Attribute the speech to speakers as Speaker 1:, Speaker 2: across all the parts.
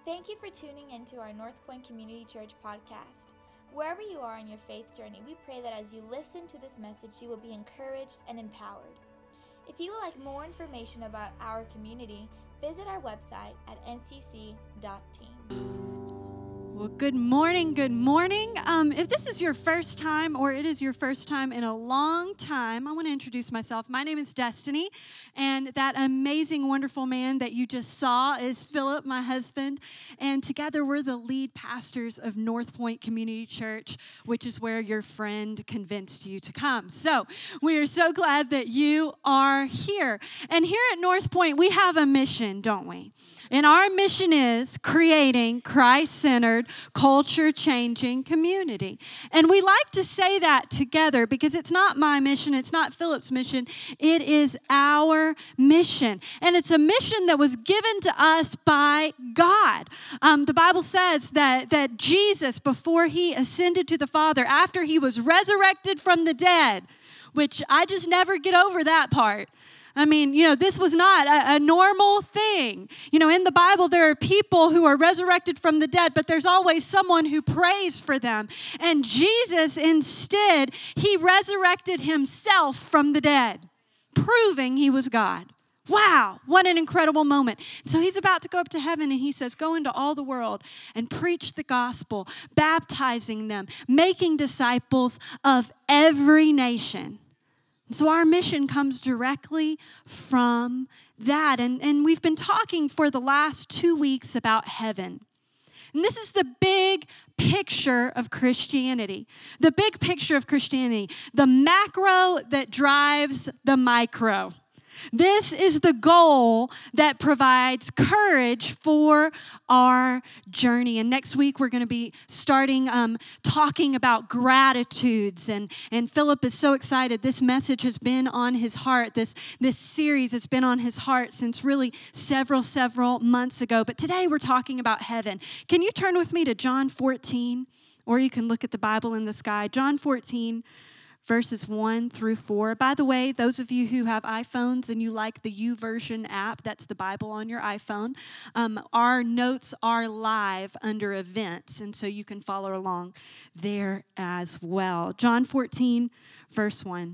Speaker 1: Thank you for tuning into our North Point Community Church podcast. Wherever you are in your faith journey, we pray that as you listen to this message, you will be encouraged and empowered. If you would like more information about our community, visit our website at ncc.team.
Speaker 2: Well, good morning, good morning. If this is your first time or it is your first time in a long time, I want to introduce myself. My name is Destiny, and that amazing, wonderful man that you just saw is Philip, my husband, and together we're the lead pastors of North Point Community Church, which is where your friend convinced you to come. So we are so glad that you are here. And here at North Point, we have a mission, don't we? And our mission is creating Christ-centered, culture-changing community. And we like to say that together because it's not my mission, it's not Philip's mission, it is our mission. And it's a mission that was given to us by God. The Bible says that Jesus, before he ascended to the Father, after he was resurrected from the dead, which I just never get over that part. I mean, this was not a normal thing. In the Bible, there are people who are resurrected from the dead, but there's always someone who prays for them. And Jesus, instead, he resurrected himself from the dead, proving he was God. Wow, what an incredible moment. So he's about to go up to heaven and he says, go into all the world and preach the gospel, baptizing them, making disciples of every nation. So our mission comes directly from that. And we've been talking for the last 2 weeks about heaven. And this is the big picture of Christianity. The big picture of Christianity. The macro that drives the micro. This is the goal that provides courage for our journey. And next week, we're going to be starting talking about gratitudes. And Philip is so excited. This message has been on his heart. This series has been on his heart since really several months ago. But today, we're talking about heaven. Can you turn with me to John 14? Or you can look at the Bible in the sky. John 14. Verses 1 through 4. By the way, those of you who have iPhones and you like the YouVersion app, that's the Bible on your iPhone, our notes are live under events, and so you can follow along there as well. John 14, verse 1.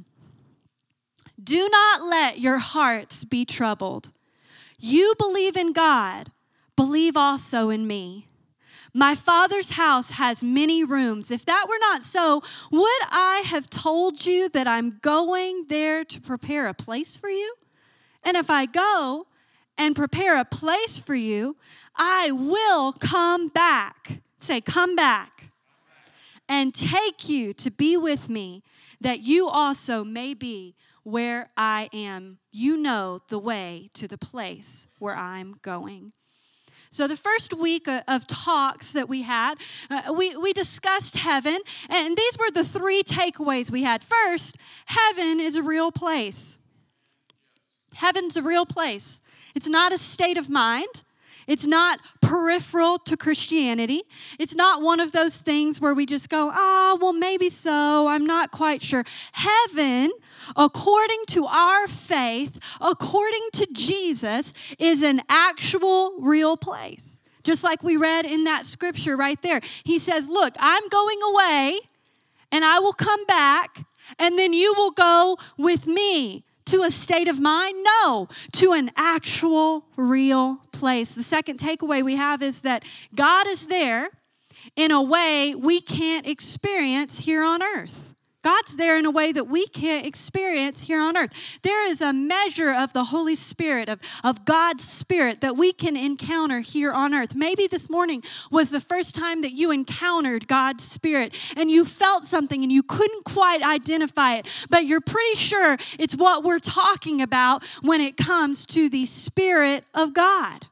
Speaker 2: Do not let your hearts be troubled. You believe in God, believe also in me. My Father's house has many rooms. If that were not so, would I have told you that I'm going there to prepare a place for you? And if I go and prepare a place for you, I will come back. Say, come back. And take you to be with me, that you also may be where I am. You know the way to the place where I'm going. So the first week of talks that we had, we discussed heaven, and these were the 3 takeaways we had. First, heaven is a real place. Heaven's a real place. It's not a state of mind. It's not peripheral to Christianity. It's not one of those things where we just go, well, maybe so. I'm not quite sure. Heaven, according to our faith, according to Jesus, is an actual real place. Just like we read in that scripture right there. He says, look, I'm going away and I will come back and then you will go with me. To a state of mind? No, to an actual real place. The second takeaway we have is that God is there in a way we can't experience here on earth. God's there in a way that we can't experience here on earth. There is a measure of the Holy Spirit, of God's Spirit that we can encounter here on earth. Maybe this morning was the first time that you encountered God's Spirit and you felt something and you couldn't quite identify it, but you're pretty sure it's what we're talking about when it comes to the Spirit of God.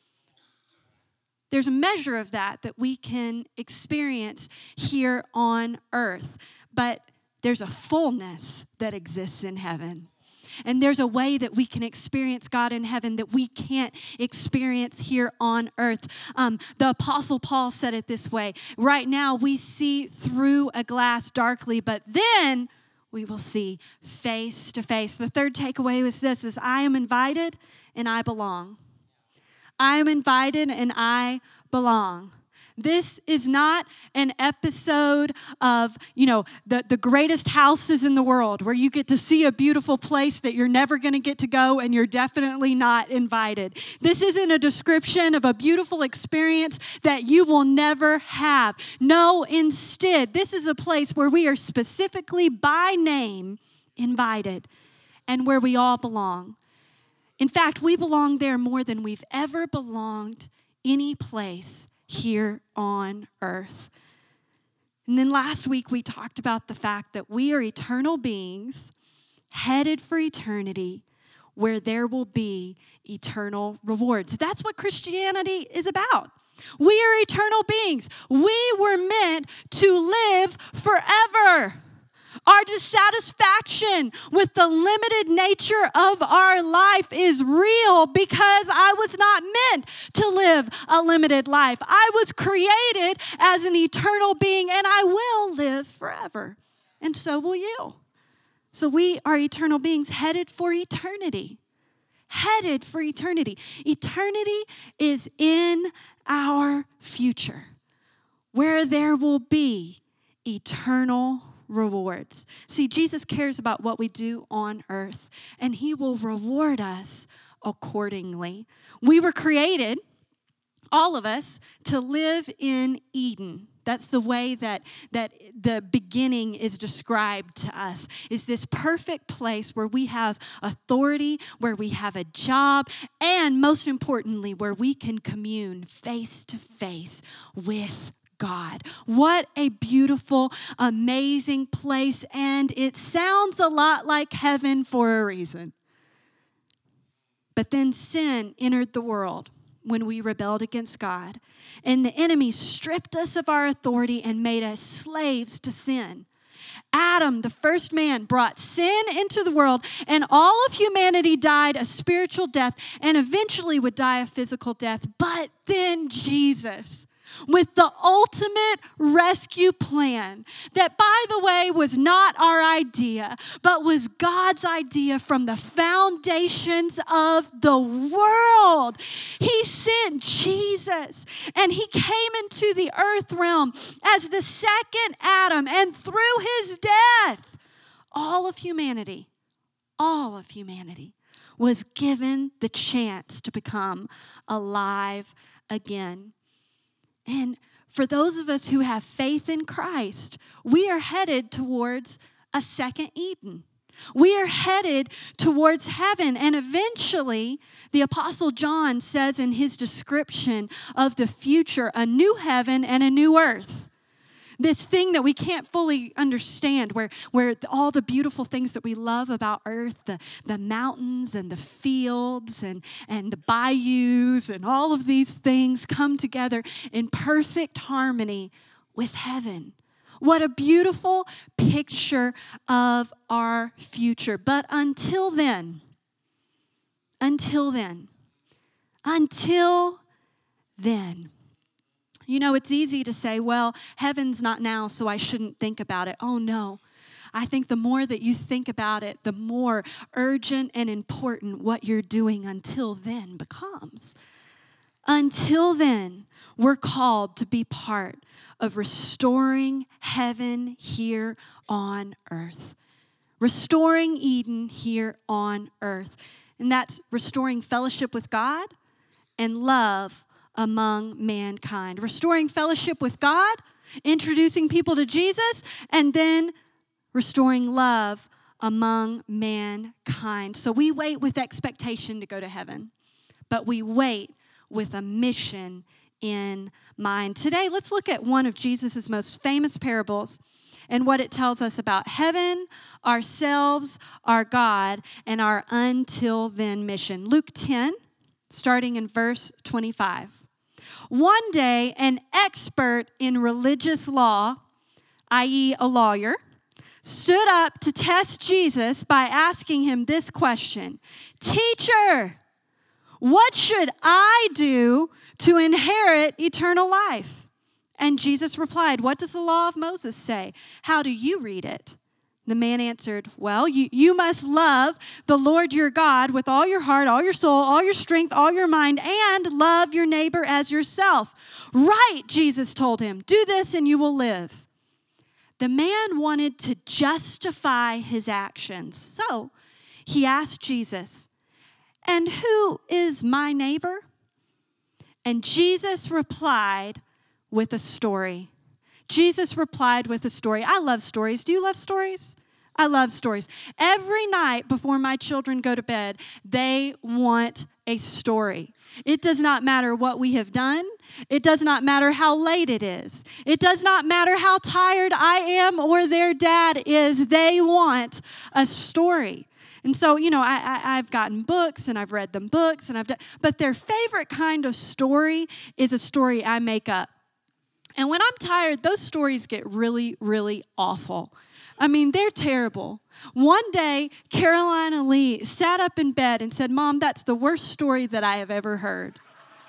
Speaker 2: There's a measure of that we can experience here on earth. But there's a fullness that exists in heaven. And there's a way that we can experience God in heaven that we can't experience here on earth. The Apostle Paul said it this way. Right now we see through a glass darkly, but then we will see face to face. The third takeaway was this, is I am invited and I belong. I'm invited and I belong. This is not an episode of, the greatest houses in the world where you get to see a beautiful place that you're never going to get to go and you're definitely not invited. This isn't a description of a beautiful experience that you will never have. No, instead, this is a place where we are specifically by name invited and where we all belong. In fact, we belong there more than we've ever belonged any place here on earth. And then last week we talked about the fact that we are eternal beings headed for eternity where there will be eternal rewards. That's what Christianity is about. We are eternal beings. We were meant to live forever. Our dissatisfaction with the limited nature of our life is real because I was not meant to live a limited life. I was created as an eternal being, and I will live forever. And so will you. So we are eternal beings headed for eternity. Headed for eternity. Eternity is in our future, where there will be eternal rewards. See, Jesus cares about what we do on earth, and he will reward us accordingly. We were created, all of us, to live in Eden. That's the way that the beginning is described to us, is this perfect place where we have authority, where we have a job, and most importantly, where we can commune face to face with God. What a beautiful, amazing place, and it sounds a lot like heaven for a reason. But then sin entered the world when we rebelled against God, and the enemy stripped us of our authority and made us slaves to sin. Adam, the first man, brought sin into the world, and all of humanity died a spiritual death and eventually would die a physical death. But then Jesus, with the ultimate rescue plan that, by the way, was not our idea, but was God's idea from the foundations of the world. He sent Jesus, and he came into the earth realm as the second Adam, and through his death, all of humanity was given the chance to become alive again. And for those of us who have faith in Christ, we are headed towards a second Eden. We are headed towards heaven. And eventually, the Apostle John says in his description of the future, a new heaven and a new earth. This thing that we can't fully understand, where all the beautiful things that we love about earth, the mountains and the fields and the bayous and all of these things come together in perfect harmony with heaven. What a beautiful picture of our future. But until then, it's easy to say, well, heaven's not now, so I shouldn't think about it. Oh, no. I think the more that you think about it, the more urgent and important what you're doing until then becomes. Until then, we're called to be part of restoring heaven here on earth. Restoring Eden here on earth. And that's restoring fellowship with God and love among mankind. Restoring fellowship with God, introducing people to Jesus, and then restoring love among mankind. So we wait with expectation to go to heaven, but we wait with a mission in mind. Today, let's look at one of Jesus' most famous parables and what it tells us about heaven, ourselves, our God, and our until then mission. Luke 10, starting in verse 25. One day, an expert in religious law, i.e. a lawyer, stood up to test Jesus by asking him this question: "Teacher, what should I do to inherit eternal life?" And Jesus replied, "What does the law of Moses say? How do you read it?" The man answered, well, you must love the Lord your God with all your heart, all your soul, all your strength, all your mind, and love your neighbor as yourself. Right, Jesus told him, do this and you will live. The man wanted to justify his actions. So he asked Jesus, and who is my neighbor? And Jesus replied with a story. Jesus replied with a story. I love stories. Do you love stories? I love stories. Every night before my children go to bed, they want a story. It does not matter what we have done. It does not matter how late it is. It does not matter how tired I am or their dad is. They want a story. And so, I've gotten books and I've read them books but their favorite kind of story is a story I make up. And when I'm tired, those stories get really, really awful. I mean, they're terrible. One day, Carolina Lee sat up in bed and said, Mom, that's the worst story that I have ever heard.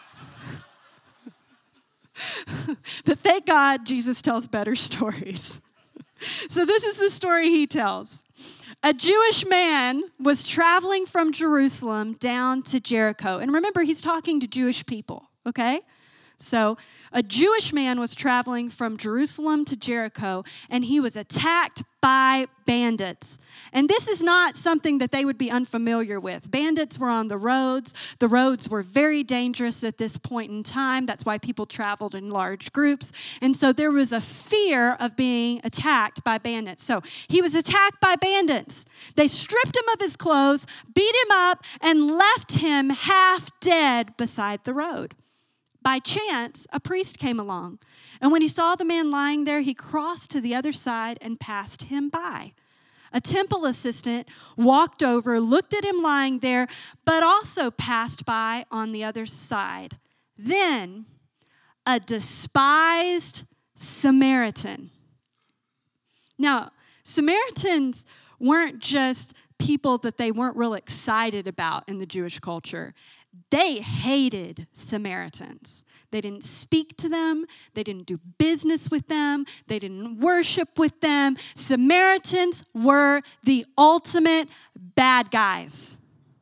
Speaker 2: But thank God, Jesus tells better stories. So this is the story he tells. A Jewish man was traveling from Jerusalem down to Jericho. And remember, he's talking to Jewish people, okay? So a Jewish man was traveling from Jerusalem to Jericho, and he was attacked by bandits. And this is not something that they would be unfamiliar with. Bandits were on the roads. The roads were very dangerous at this point in time. That's why people traveled in large groups. And so there was a fear of being attacked by bandits. So he was attacked by bandits. They stripped him of his clothes, beat him up, and left him half dead beside the road. By chance, a priest came along, and when he saw the man lying there, he crossed to the other side and passed him by. A temple assistant walked over, looked at him lying there, but also passed by on the other side. Then, a despised Samaritan. Now, Samaritans weren't just people that they weren't real excited about in the Jewish culture. They hated Samaritans. They didn't speak to them. They didn't do business with them. They didn't worship with them. Samaritans were the ultimate bad guys.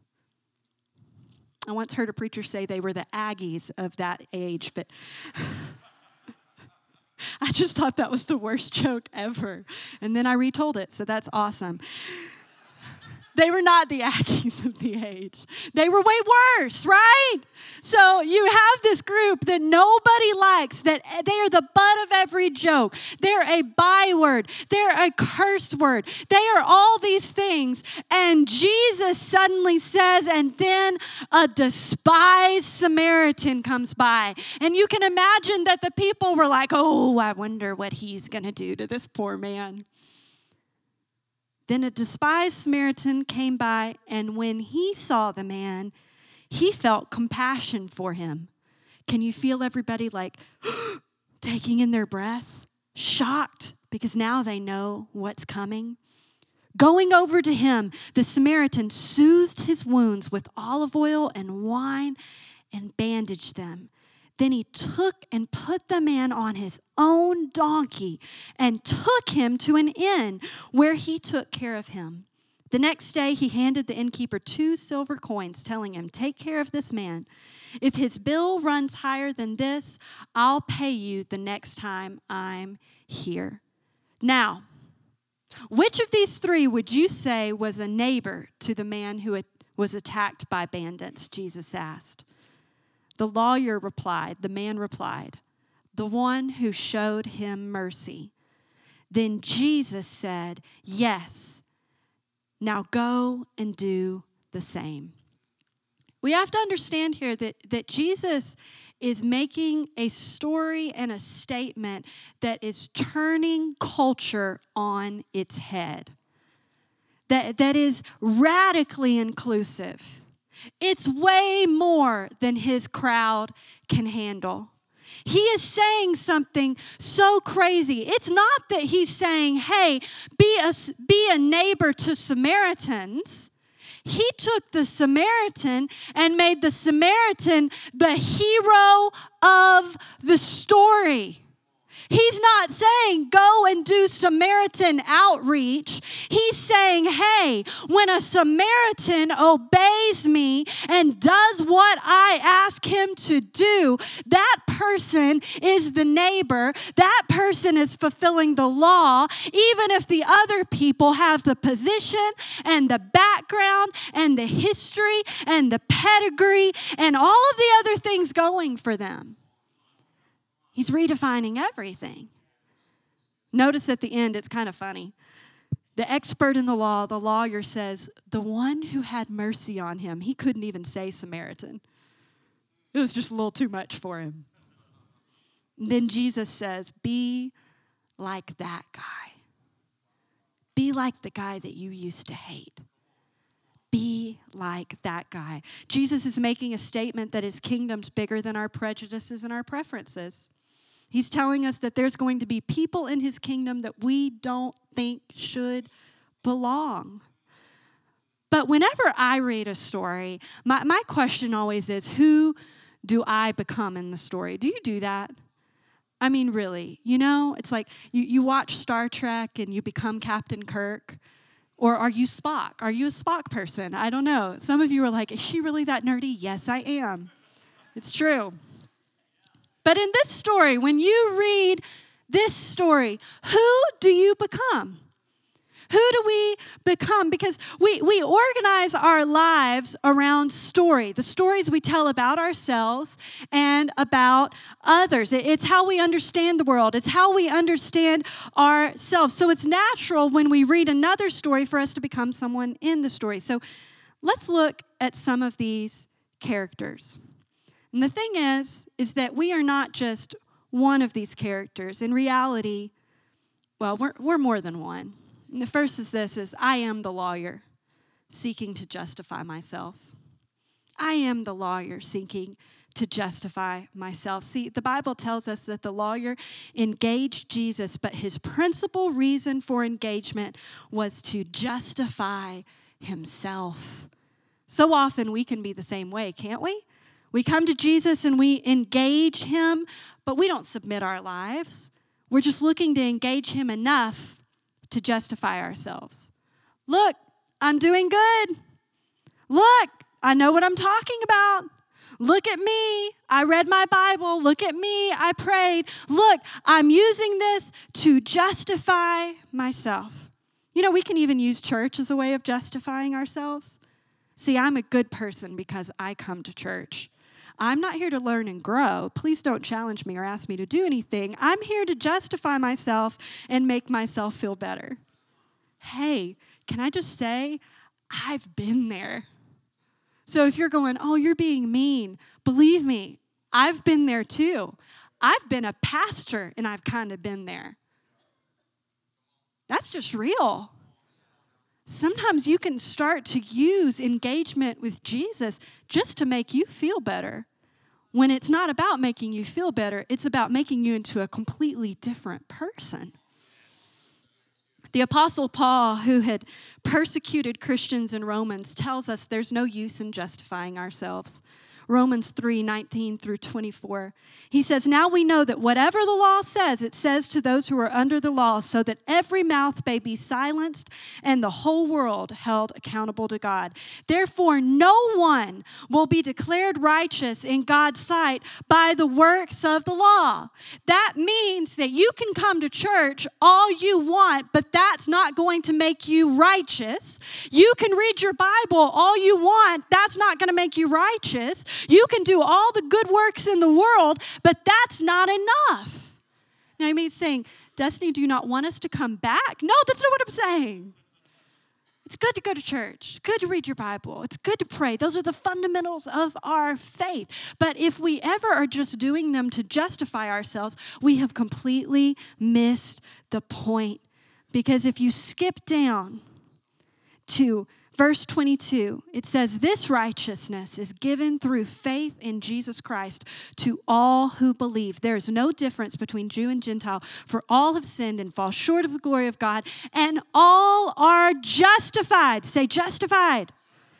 Speaker 2: I once heard a preacher say they were the Aggies of that age, but I just thought that was the worst joke ever. And then I retold it, so that's awesome. They were not the Aggies of the age. They were way worse, right? So you have this group that nobody likes, that they are the butt of every joke. They're a byword. They're a curse word. They are all these things. And Jesus suddenly says, and then a despised Samaritan comes by. And you can imagine that the people were like, oh, I wonder what he's going to do to this poor man. Then a despised Samaritan came by, and when he saw the man, he felt compassion for him. Can you feel everybody like taking in their breath? Shocked, because now they know what's coming. Going over to him, the Samaritan soothed his wounds with olive oil and wine and bandaged them. Then he took and put the man on his own donkey and took him to an inn where he took care of him. The next day, he handed the innkeeper 2 silver coins, telling him, take care of this man. If his bill runs higher than this, I'll pay you the next time I'm here. Now, which of these 3 would you say was a neighbor to the man who was attacked by bandits? Jesus asked. The man replied, the one who showed him mercy. Then Jesus said, yes, now go and do the same. We have to understand here that Jesus is making a story and a statement that is turning culture on its head, that is radically inclusive. It's way more than his crowd can handle. He is saying something so crazy. It's not that he's saying, hey, be a neighbor to Samaritans. He took the Samaritan and made the Samaritan the hero of the story. He's not saying go and do Samaritan outreach. He's saying, hey, when a Samaritan obeys me and does what I ask him to do, that person is the neighbor. That person is fulfilling the law, even if the other people have the position and the background and the history and the pedigree and all of the other things going for them. He's redefining everything. Notice at the end, it's kind of funny. The expert in the law, the lawyer says, the one who had mercy on him, he couldn't even say Samaritan. It was just a little too much for him. And then Jesus says, be like that guy. Be like the guy that you used to hate. Be like that guy. Jesus is making a statement that his kingdom's bigger than our prejudices and our preferences. He's telling us that there's going to be people in his kingdom that we don't think should belong. But whenever I read a story, my question always is, who do I become in the story? Do you do that? I mean, really, it's like you watch Star Trek and you become Captain Kirk. Or are you Spock? Are you a Spock person? I don't know. Some of you are like, is she really that nerdy? Yes, I am. It's true. But in this story, when you read this story, who do you become? Who do we become? Because we organize our lives around story, the stories we tell about ourselves and about others. It's how we understand the world. It's how we understand ourselves. So it's natural when we read another story for us to become someone in the story. So let's look at some of these characters. And the thing is that we are not just one of these characters. In reality, well, we're more than one. And the first is this, I am the lawyer seeking to justify myself. I am the lawyer seeking to justify myself. See, the Bible tells us that the lawyer engaged Jesus, but his principal reason for engagement was to justify himself. So often we can be the same way, can't we? We come to Jesus and we engage him, but we don't submit our lives. We're just looking to engage him enough to justify ourselves. Look, I'm doing good. Look, I know what I'm talking about. Look at me. I read my Bible. Look at me. I prayed. Look, I'm using this to justify myself. We can even use church as a way of justifying ourselves. See, I'm a good person because I come to church. I'm not here to learn and grow. Please don't challenge me or ask me to do anything. I'm here to justify myself and make myself feel better. Hey, can I just say, I've been there. So if you're going, oh, you're being mean, believe me, I've been there too. I've been a pastor and I've kind of been there. That's just real. Sometimes you can start to use engagement with Jesus just to make you feel better. When it's not about making you feel better, it's about making you into a completely different person. The Apostle Paul, who had persecuted Christians in Romans, tells us there's no use in justifying ourselves. Romans 3:19 through 24. He says, now we know that whatever the law says, it says to those who are under the law, so that every mouth may be silenced and the whole world held accountable to God. Therefore, no one will be declared righteous in God's sight by the works of the law. That means that you can come to church all you want, but that's not going to make you righteous. You can read your Bible all you want. That's not going to make you righteous. You can do all the good works in the world, but that's not enough. Now, you may be saying, Destiny, do you not want us to come back? No, that's not what I'm saying. It's good to go to church. Good to read your Bible. It's good to pray. Those are the fundamentals of our faith. But if we ever are just doing them to justify ourselves, we have completely missed the point. Because if you skip down to verse 22, it says, this righteousness is given through faith in Jesus Christ to all who believe. There is no difference between Jew and Gentile, for all have sinned and fall short of the glory of God, and all are justified. Say justified.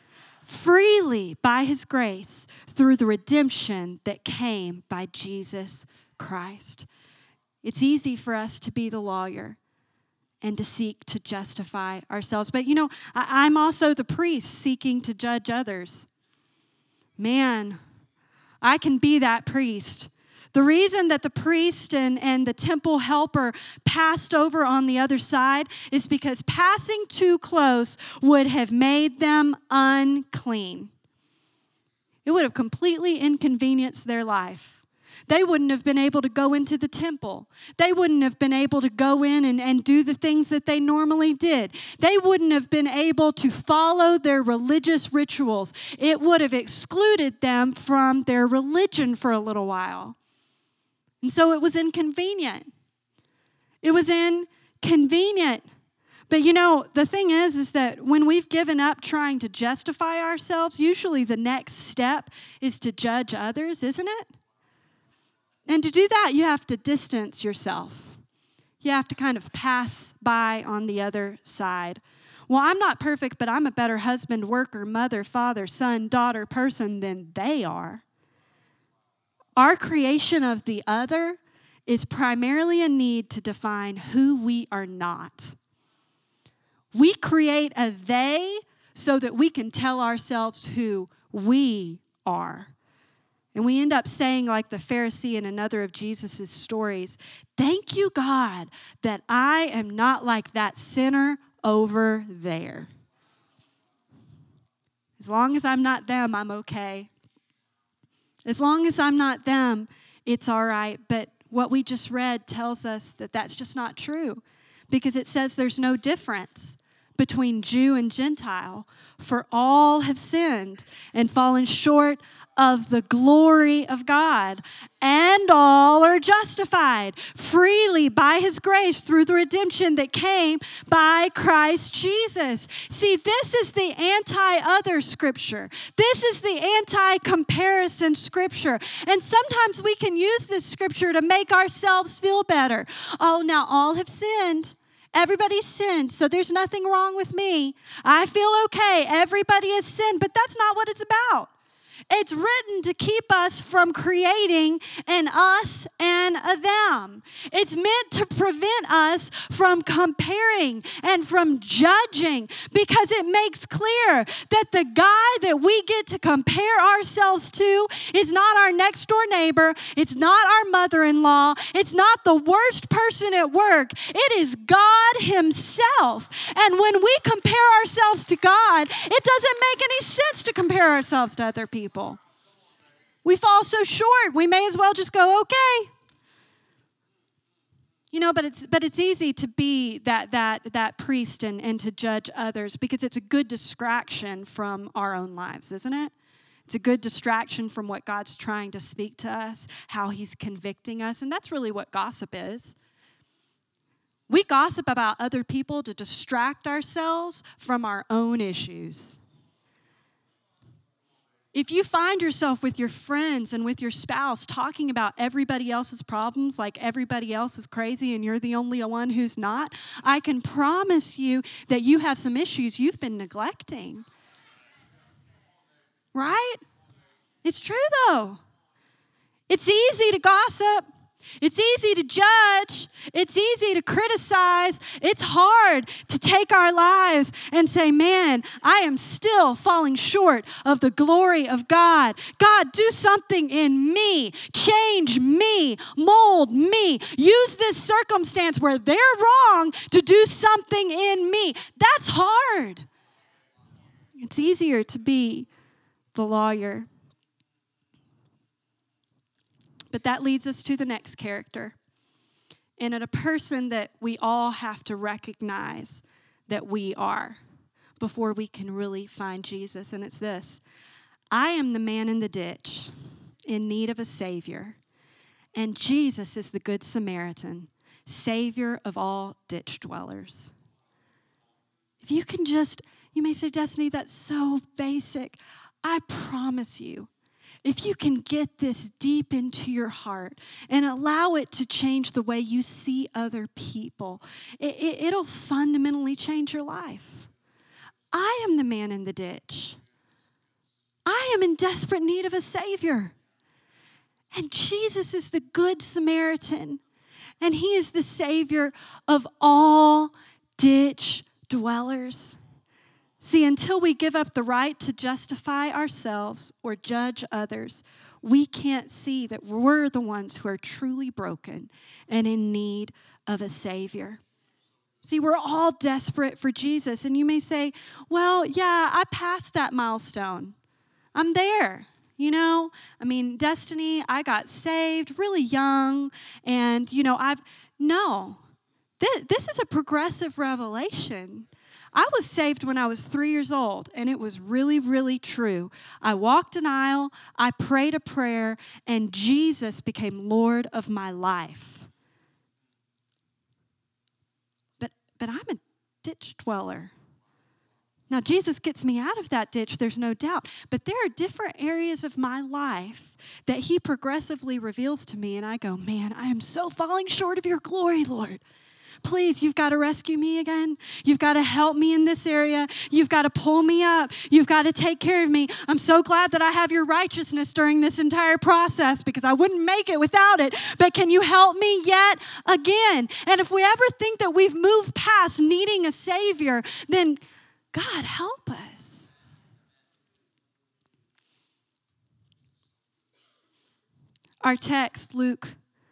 Speaker 2: Freely by his grace through the redemption that came by Jesus Christ. It's easy for us to be the lawyer and to seek to justify ourselves. But I'm also the priest seeking to judge others. Man, I can be that priest. The reason that the priest and the temple helper passed over on the other side is because passing too close would have made them unclean. It would have completely inconvenienced their life. They wouldn't have been able to go into the temple. They wouldn't have been able to go in and do the things that they normally did. They wouldn't have been able to follow their religious rituals. It would have excluded them from their religion for a little while. And so it was inconvenient. It was inconvenient. But the thing is that when we've given up trying to justify ourselves, usually the next step is to judge others, isn't it? And to do that, you have to distance yourself. You have to kind of pass by on the other side. Well, I'm not perfect, but I'm a better husband, worker, mother, father, son, daughter, person than they are. Our creation of the other is primarily a need to define who we are not. We create a they so that we can tell ourselves who we are. And we end up saying, like the Pharisee in another of Jesus' stories, thank you, God, that I am not like that sinner over there. As long as I'm not them, I'm okay. As long as I'm not them, it's all right. But what we just read tells us that that's just not true, because it says there's no difference between Jew and Gentile, for all have sinned and fallen short of the glory of God, and all are justified freely by his grace through the redemption that came by Christ Jesus. See, this is the anti-other scripture. This is the anti-comparison scripture. And sometimes we can use this scripture to make ourselves feel better. Oh, now all have sinned. Everybody's sinned, so there's nothing wrong with me. I feel okay. Everybody has sinned, but that's not what it's about. It's written to keep us from creating an us and a them. It's meant to prevent us from comparing and from judging, because it makes clear that the guy that we get to compare ourselves to is not our next door neighbor. It's not our mother-in-law. It's not the worst person at work. It is God himself. And when we compare ourselves to God, it doesn't make any sense to compare ourselves to other people. We fall so short, we may as well just go, okay. But it's easy to be that priest and to judge others, because it's a good distraction from our own lives, isn't it? It's a good distraction from what God's trying to speak to us, how he's convicting us, and that's really what gossip is. We gossip about other people to distract ourselves from our own issues. If you find yourself with your friends and with your spouse talking about everybody else's problems like everybody else is crazy and you're the only one who's not, I can promise you that you have some issues you've been neglecting. Right? It's true, though. It's easy to gossip. It's easy to judge. It's easy to criticize. It's hard to take our lives and say, man, I am still falling short of the glory of God. God, do something in me. Change me. Mold me. Use this circumstance where they're wrong to do something in me. That's hard. It's easier to be the lawyer. But that leads us to the next character, and a person that we all have to recognize that we are before we can really find Jesus, and it's this: I am the man in the ditch in need of a Savior, and Jesus is the Good Samaritan, Savior of all ditch dwellers. If you can you may say, Destiny, that's so basic. I promise you, if you can get this deep into your heart and allow it to change the way you see other people, it'll fundamentally change your life. I am the man in the ditch. I am in desperate need of a Savior. And Jesus is the Good Samaritan. And he is the Savior of all ditch dwellers. See, until we give up the right to justify ourselves or judge others, we can't see that we're the ones who are truly broken and in need of a Savior. See, we're all desperate for Jesus. And you may say, well, yeah, I passed that milestone. I'm there. Destiny, I got saved really young. And, this is a progressive revelation. I was saved when I was 3 years old, and it was really, really true. I walked an aisle, I prayed a prayer, and Jesus became Lord of my life. But I'm a ditch dweller. Now, Jesus gets me out of that ditch, there's no doubt. But there are different areas of my life that he progressively reveals to me, and I go, man, I am so falling short of your glory, Lord. Please, you've got to rescue me again. You've got to help me in this area. You've got to pull me up. You've got to take care of me. I'm so glad that I have your righteousness during this entire process because I wouldn't make it without it. But can you help me yet again? And if we ever think that we've moved past needing a Savior, then God, help us. Our text, Luke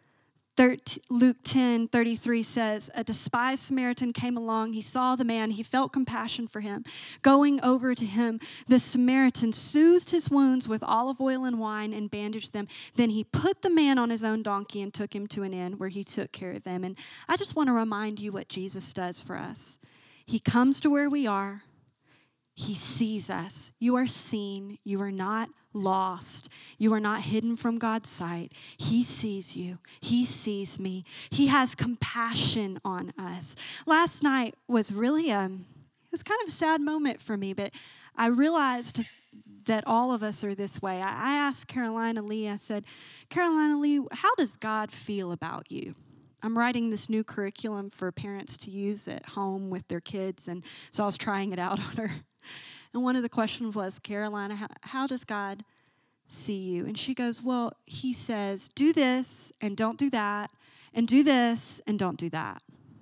Speaker 2: 10:33 says, a despised Samaritan came along. He saw the man. He felt compassion for him. Going over to him, the Samaritan soothed his wounds with olive oil and wine and bandaged them. Then he put the man on his own donkey and took him to an inn where he took care of him. And I just want to remind you what Jesus does for us. He comes to where we are. He sees us. You are seen. You are not lost. You are not hidden from God's sight. He sees you. He sees me. He has compassion on us. Last night was really it was kind of a sad moment for me, but I realized that all of us are this way. I asked Carolina Lee, I said, Carolina Lee, how does God feel about you? I'm writing this new curriculum for parents to use at home with their kids, and so I was trying it out on her. And one of the questions was, Carolina, how does God see you? And she goes, well, he says, do this and don't do that, and do this and don't do that.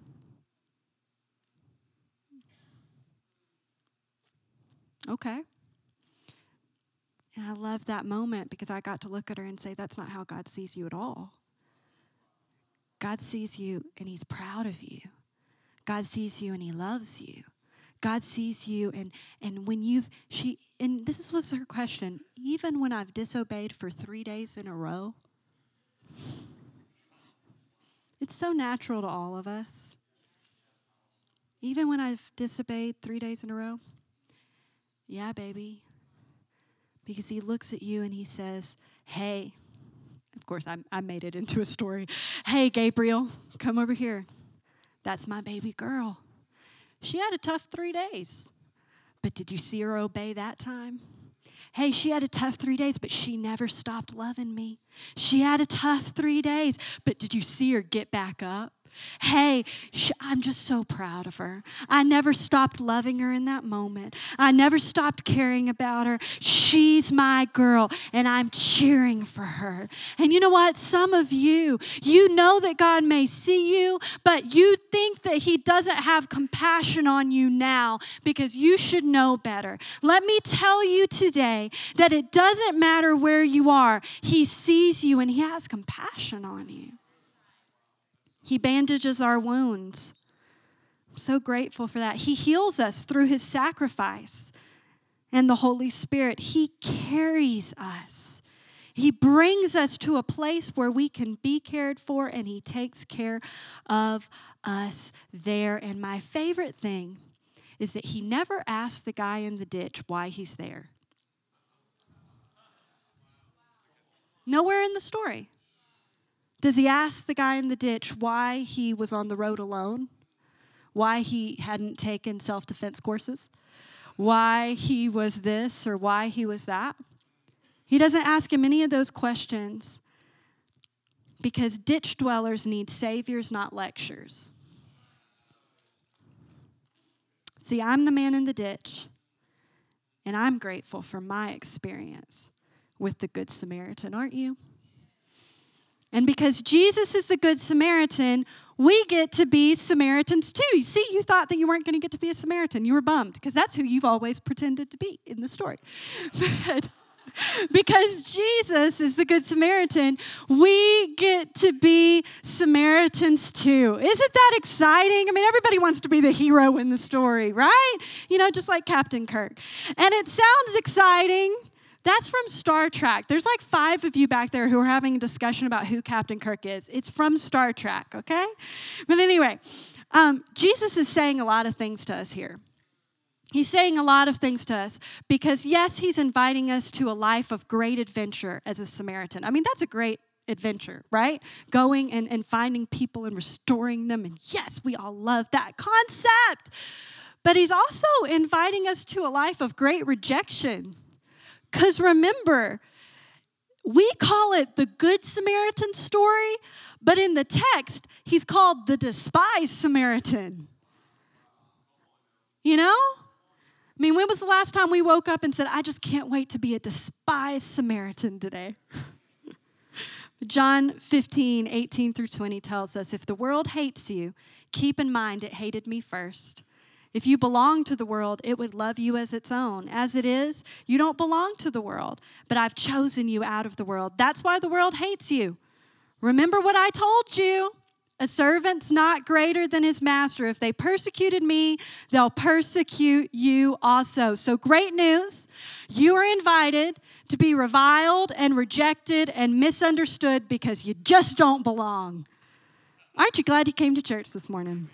Speaker 2: Okay. And I love that moment because I got to look at her and say, that's not how God sees you at all. God sees you and he's proud of you. God sees you and he loves you. God sees you and when and this was her question, even when I've disobeyed for 3 days in a row, it's so natural to all of us. Even when I've disobeyed 3 days in a row, yeah, baby. Because he looks at you and he says, hey, of course I made it into a story. Hey, Gabriel, come over here. That's my baby girl. She had a tough 3 days, but did you see her obey that time? Hey, she had a tough 3 days, but she never stopped loving me. She had a tough 3 days, but did you see her get back up? Hey, I'm just so proud of her. I never stopped loving her in that moment. I never stopped caring about her. She's my girl, and I'm cheering for her. And you know what? Some of you know that God may see you, but you think that he doesn't have compassion on you now because you should know better. Let me tell you today that it doesn't matter where you are. He sees you, and he has compassion on you. He bandages our wounds. I'm so grateful for that. He heals us through his sacrifice and the Holy Spirit. He carries us. He brings us to a place where we can be cared for, and he takes care of us there. And my favorite thing is that he never asked the guy in the ditch why he's there. Nowhere in the story does he ask the guy in the ditch why he was on the road alone, why he hadn't taken self-defense courses, why he was this or why he was that. He doesn't ask him any of those questions because ditch dwellers need saviors, not lectures. See, I'm the man in the ditch, and I'm grateful for my experience with the Good Samaritan, aren't you? And because Jesus is the Good Samaritan, we get to be Samaritans too. You see, you thought that you weren't going to get to be a Samaritan. You were bummed because that's who you've always pretended to be in the story. But because Jesus is the Good Samaritan, we get to be Samaritans too. Isn't that exciting? I mean, everybody wants to be the hero in the story, right? You know, just like Captain Kirk. And it sounds exciting. That's from Star Trek. There's like 5 of you back there who are having a discussion about who Captain Kirk is. It's from Star Trek, okay? But anyway, Jesus is saying a lot of things to us here. He's saying a lot of things to us because, yes, he's inviting us to a life of great adventure as a Samaritan. I mean, that's a great adventure, right? Going and finding people and restoring them. And yes, we all love that concept. But he's also inviting us to a life of great rejection. Because remember, we call it the Good Samaritan story, but in the text, he's called the despised Samaritan. You know? I mean, when was the last time we woke up and said, I just can't wait to be a despised Samaritan today? John 15:18-20 tells us, if the world hates you, keep in mind it hated me first. If you belong to the world, it would love you as its own. As it is, you don't belong to the world, but I've chosen you out of the world. That's why the world hates you. Remember what I told you. A servant's not greater than his master. If they persecuted me, they'll persecute you also. So great news. You are invited to be reviled and rejected and misunderstood because you just don't belong. Aren't you glad you came to church this morning?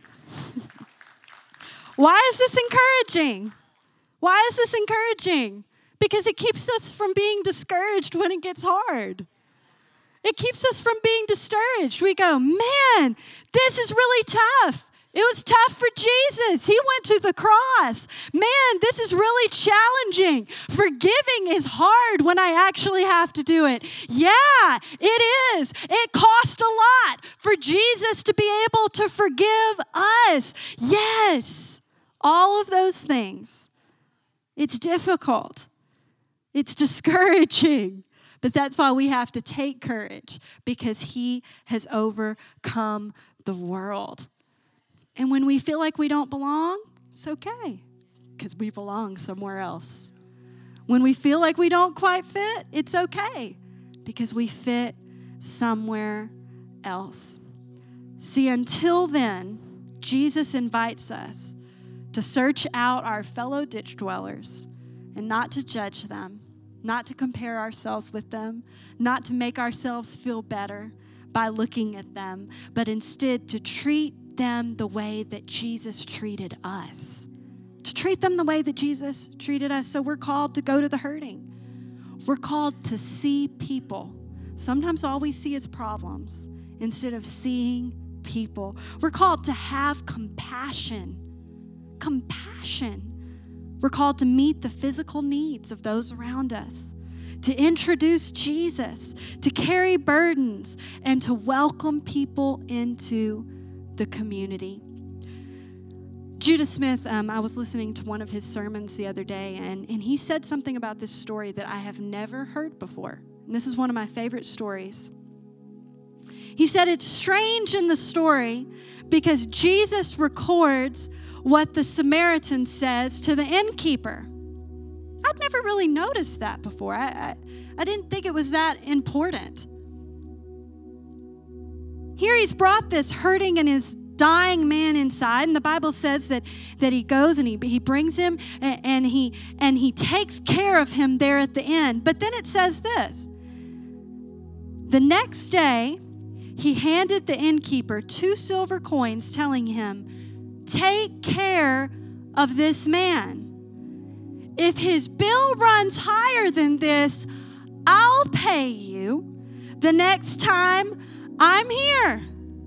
Speaker 2: Why is this encouraging? Why is this encouraging? Because it keeps us from being discouraged when it gets hard. It keeps us from being discouraged. We go, man, this is really tough. It was tough for Jesus. He went to the cross. Man, this is really challenging. Forgiving is hard when I actually have to do it. Yeah, it is. It cost a lot for Jesus to be able to forgive us. Yes. All of those things. It's difficult. It's discouraging. But that's why we have to take courage, because he has overcome the world. And when we feel like we don't belong, it's okay, because we belong somewhere else. When we feel like we don't quite fit, it's okay, because we fit somewhere else. See, until then, Jesus invites us to search out our fellow ditch dwellers and not to judge them, not to compare ourselves with them, not to make ourselves feel better by looking at them, but instead to treat them the way that Jesus treated us. To treat them the way that Jesus treated us. So we're called to go to the hurting. We're called to see people. Sometimes all we see is problems instead of seeing people. We're called to have compassion. Compassion. We're called to meet the physical needs of those around us, to introduce Jesus, to carry burdens, and to welcome people into the community. Judah Smith, I was listening to one of his sermons the other day, and he said something about this story that I have never heard before. And this is one of my favorite stories. He said it's strange in the story because Jesus records what the Samaritan says to the innkeeper. I'd never really noticed that before. I didn't think it was that important. Here he's brought this hurting and his dying man inside, and the Bible says that he goes and he brings him and he takes care of him there at the inn. But then it says this: the next day he handed the innkeeper 2 silver coins, telling him, take care of this man. If his bill runs higher than this, I'll pay you the next time I'm here.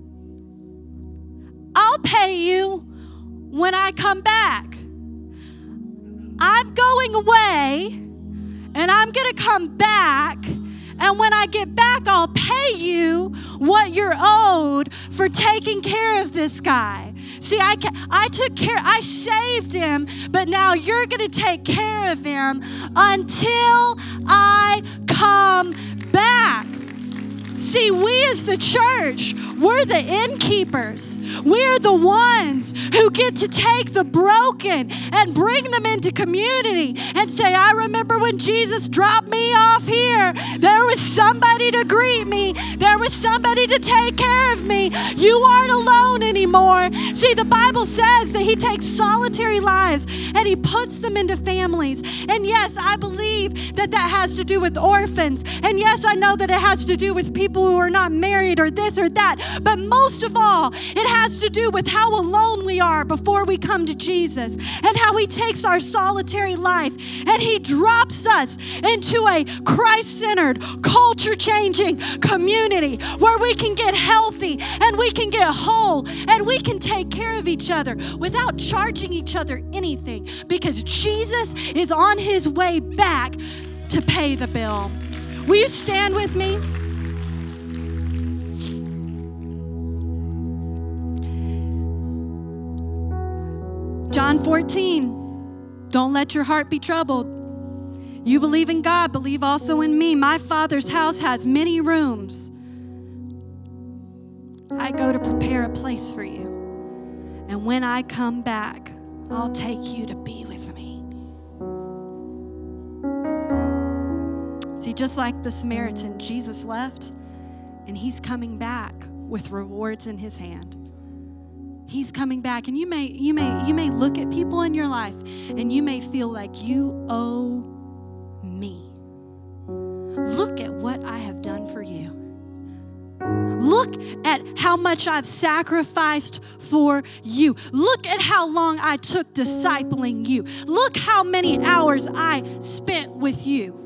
Speaker 2: I'll pay you when I come back. I'm going away, and I'm going to come back. And when I get back, I'll pay you what you're owed for taking care of this guy. See, I took care, I saved him, but now you're going to take care of him until I come back. See, See, we as the church, we're the innkeepers. We're the ones who get to take the broken and bring them into community and say, I remember when Jesus dropped me off here. There was somebody to greet me. There was somebody to take care of me. You aren't alone anymore. See, the Bible says that he takes solitary lives and he puts them into families. And yes, I believe that has to do with orphans. And yes, I know that it has to do with people who are not married or this or that. But most of all, it has to do with how alone we are before we come to Jesus and how he takes our solitary life and he drops us into a Christ-centered, culture-changing community where we can get healthy and we can get whole and we can take care of each other without charging each other anything, because Jesus is on his way back to pay the bill. Will you stand with me? John 14, don't let your heart be troubled. You believe in God, believe also in me. My Father's house has many rooms. I go to prepare a place for you. And when I come back, I'll take you to be with me. See, just like the Samaritan, Jesus left, and he's coming back with rewards in his hand. He's coming back, and you may look at people in your life, and you may feel like you owe me. Look at what I have done for you. Look at how much I've sacrificed for you. Look at how long I took discipling you. Look how many hours I spent with you.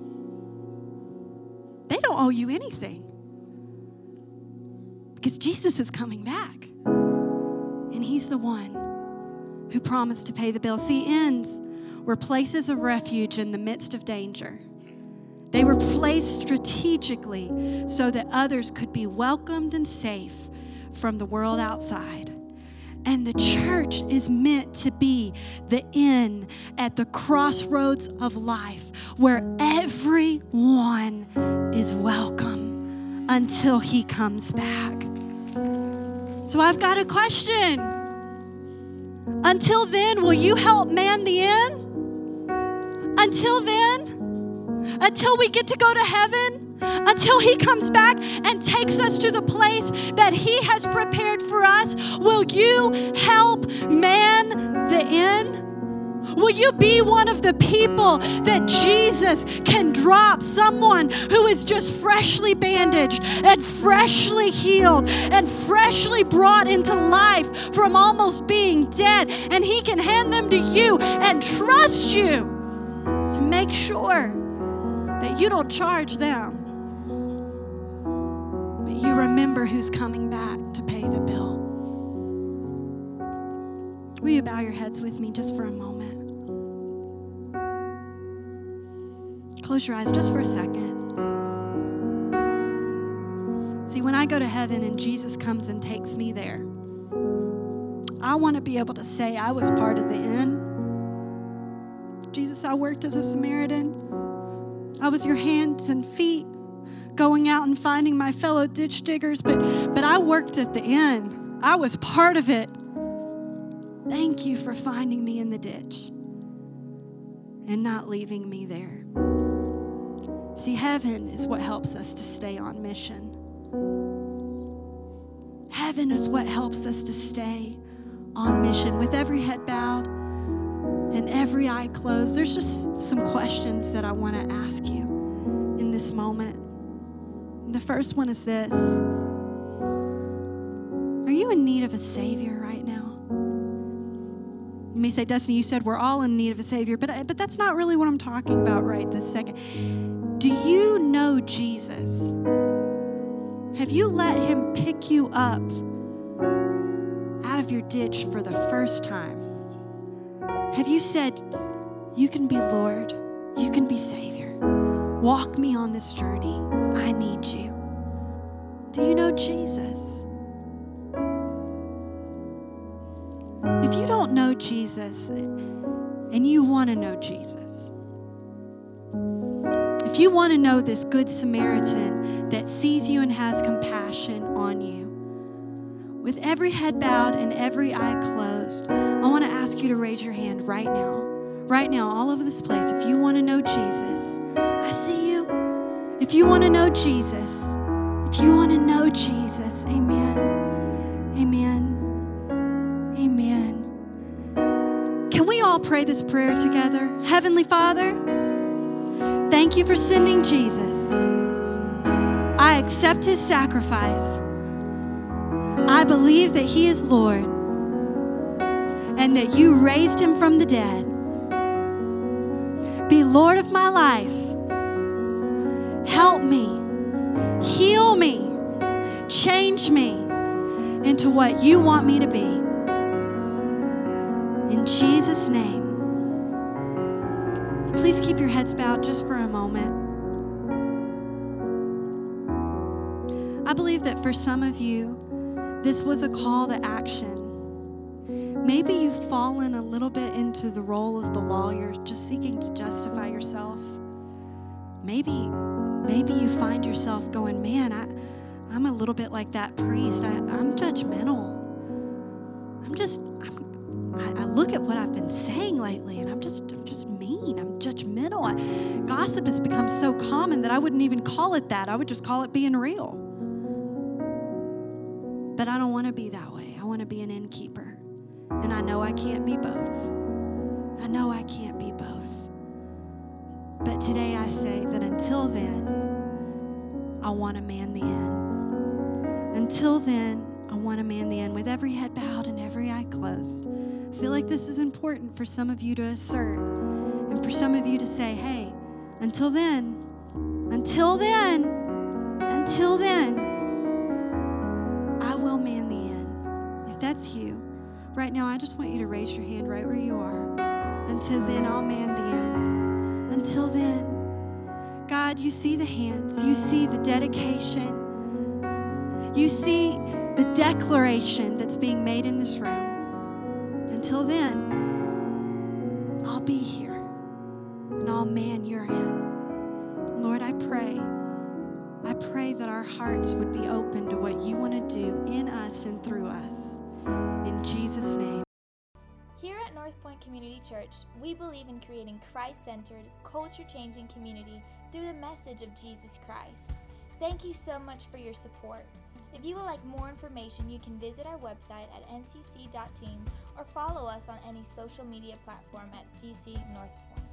Speaker 2: They don't owe you anything, because Jesus is coming back. And he's the one who promised to pay the bill. See, inns were places of refuge in the midst of danger. They were placed strategically so that others could be welcomed and safe from the world outside. And the church is meant to be the inn at the crossroads of life where everyone is welcome until he comes back. So I've got a question. Until then, will you help man the inn? Until then? Until we get to go to heaven? Until he comes back and takes us to the place that he has prepared for us, will you help man the inn? Will you be one of the people that Jesus can drop, someone who is just freshly bandaged and freshly healed and freshly brought into life from almost being dead, and he can hand them to you and trust you to make sure that you don't charge them, but you remember who's coming back to pay the bill? Will you bow your heads with me just for a moment? Close your eyes just for a second. See, when I go to heaven and Jesus comes and takes me there, I want to be able to say I was part of the inn. Jesus, I worked as a Samaritan. I was your hands and feet going out and finding my fellow ditch diggers, but I worked at the inn. I was part of it. Thank you for finding me in the ditch and not leaving me there. See, heaven is what helps us to stay on mission. Heaven is what helps us to stay on mission. With every head bowed and every eye closed, there's just some questions that I want to ask you in this moment. And the first one is this: are you in need of a Savior right now? You may say, Destiny, you said we're all in need of a Savior, but that's not really what I'm talking about right this second. Do you know Jesus? Have you let him pick you up out of your ditch for the first time? Have you said, you can be Lord, you can be Savior. Walk me on this journey. I need you. Do you know Jesus? If you don't know Jesus and you want to know Jesus, if if you want to know this good Samaritan that sees you and has compassion on you, with every head bowed and every eye closed, I want to ask you to raise your hand right now. Right now, all over this place. If you want to know Jesus, I see you. If you want to know Jesus, if you want to know Jesus, amen. Amen. Amen. Can we all pray this prayer together? Heavenly Father, thank you for sending Jesus. I accept his sacrifice. I believe that he is Lord and that you raised him from the dead. Be Lord of my life. Help me, heal me, change me into what you want me to be. In Jesus' name. Please keep your heads bowed just for a moment. I believe that for some of you, this was a call to action. Maybe you've fallen a little bit into the role of the lawyer, just seeking to justify yourself. Maybe you find yourself going, man, I'm a little bit like that priest. I'm judgmental. I look at what I've been saying lately, and I'm just mean. I'm judgmental. Gossip has become so common that I wouldn't even call it that. I would just call it being real. But I don't want to be that way. I want to be an innkeeper. And I know I can't be both. I know I can't be both. But today I say that until then, I want to man the inn. Until then, I want to man the inn with every head bowed and every eye closed. I feel like this is important for some of you to assert and for some of you to say, hey, until then, I will man the inn. If that's you, right now I just want you to raise your hand right where you are. Until then, I'll man the inn. Until then, God, you see the hands. You see the dedication. You see the declaration that's being made in this room. Until then, I'll be here and I'll man your inn. Lord, I pray that our hearts would be open to what you want to do in us and through us. In Jesus' name.
Speaker 1: Here at North Point Community Church, we believe in creating Christ-centered, culture-changing community through the message of Jesus Christ. Thank you so much for your support. If you would like more information, you can visit our website at ncc.team or follow us on any social media platform at CC North Point.